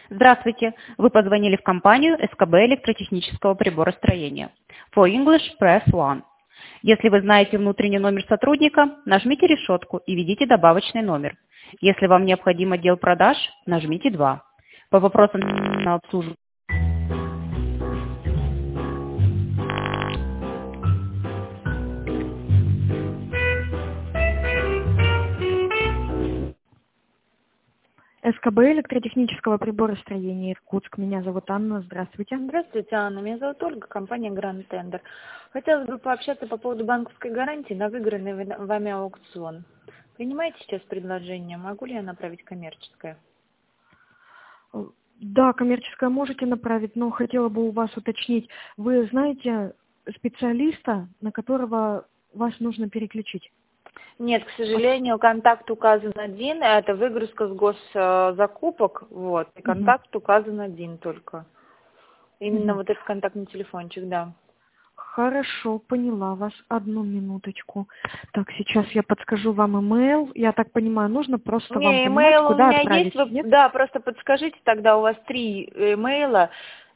Здравствуйте, вы позвонили в компанию СКБ электротехнического приборостроения. For English, press 1. Если вы знаете внутренний номер сотрудника, нажмите решетку и введите добавочный номер. Если вам необходим отдел продаж, нажмите 2. По вопросам на обслуживание. СКБ электротехнического приборостроения Иркутск. Меня зовут Анна. Здравствуйте. Здравствуйте, Анна. Меня зовут Ольга, компания Grand Tender. Хотелось бы пообщаться по поводу банковской гарантии на выигранный вами аукцион. Принимаете сейчас предложение? Могу ли я направить коммерческое? Да, коммерческое можете направить, но хотела бы у вас уточнить. Вы знаете специалиста, на которого вас нужно переключить? Нет, к сожалению, контакт указан один. Это выгрузка с госзакупок. Вот, и контакт указан один только. Именно вот этот контактный телефончик, да. Хорошо, поняла вас. Одну минуточку. Так, сейчас я подскажу вам имейл. Я так понимаю, нужно просто вам понимать, имейл куда у меня отправить. есть. Нет? Да, просто подскажите тогда, у вас 3 имейла.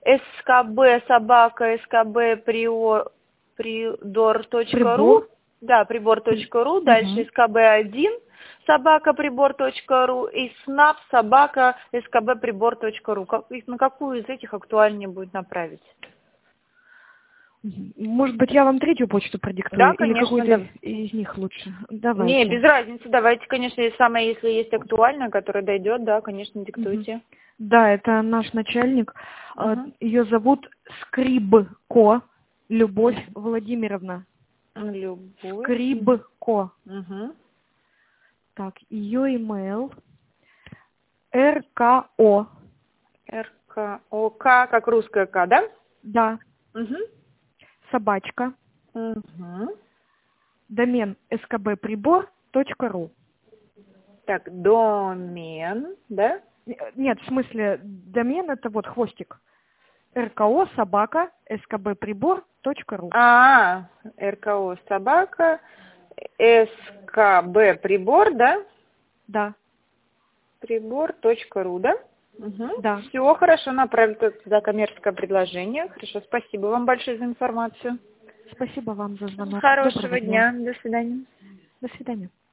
skb@skbpridor.ru. Да, прибор.ру, дальше skb1 @прибор.ру и snap @skbpribor.ru. На какую из этих актуальнее будет направить? Может быть, я вам третью почту продиктую? Да, или конечно, какую-то из них лучше? Давайте. Не, без разницы. Давайте, конечно, если есть актуальная, которая дойдет, да, конечно, диктуйте. Да, это наш начальник. Ее зовут Скрибко Любовь Владимировна. Любовь. Скрибко. Так, ее имейл РКО. РКО. К, как русская К, да? Да. Собачка. Домен skbpribor.ru. Так, домен, да? Нет, в смысле, домен это вот хвостик. РКО собака skbpribor.ru. РКО собака СКБ-прибор, да? Да. Прибор.ру, да? Да. Все, хорошо, направлю туда коммерческое предложение. Хорошо, спасибо вам большое за информацию. Спасибо вам за звонок. Хорошего дня. До свидания. До свидания.